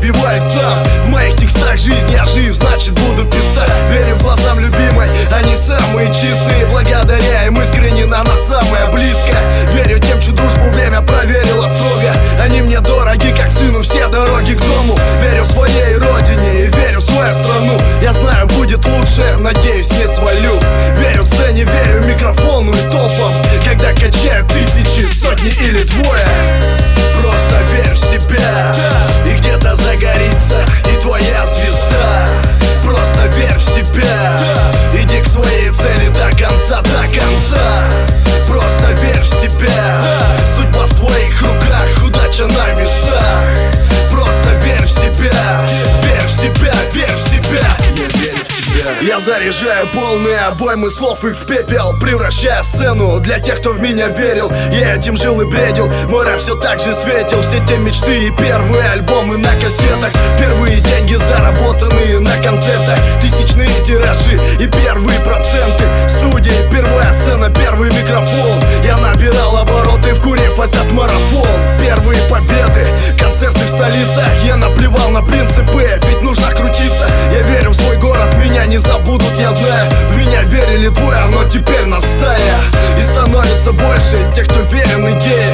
добиваюсь сам. В моих текстах жизнь я жив, значит буду писать. Верю глазам любимой, они самые чистые. Благодаря им искренне она самая близкая. Верю тем, чью дружбу время проверило строго. Они мне дороги, как сыну все дороги к дому. Верю своей родине и верю в свою страну. Я знаю, будет лучше, надеюсь, не свалю. Верю сцене, верю микрофону и толпам, когда качают тысячи, сотни или двое. Просто верь в себя, и где-то загорится и твоя звезда. Просто верь в себя, иди к своей цели до конца, до конца. Просто верь в себя, судьба в твоих руках, удача на весах. Просто верь в себя, верь в себя, верь в себя. Я верю в тебя. Я заряжаю полные обоймы слов и в пепел, превращая сцену для тех, кто в меня верил. Я этим жил и бредил, мой рэп все так же светил. Все те мечты и первые альбомы на кассетах, первые деньги заработанные на концертах, тысячные тиражи и первые проценты. Студии, первая сцена, первый микрофон. Я набирал обороты, вкурив этот марафон. Первые победы, концерты в столицах. Я наплевал на принципы, ведь нужно крутиться. Я верю в свой город, меня не забудут, я знаю. В меня верили двое, но теперь нас стая. И становится больше тех, кто верен идее.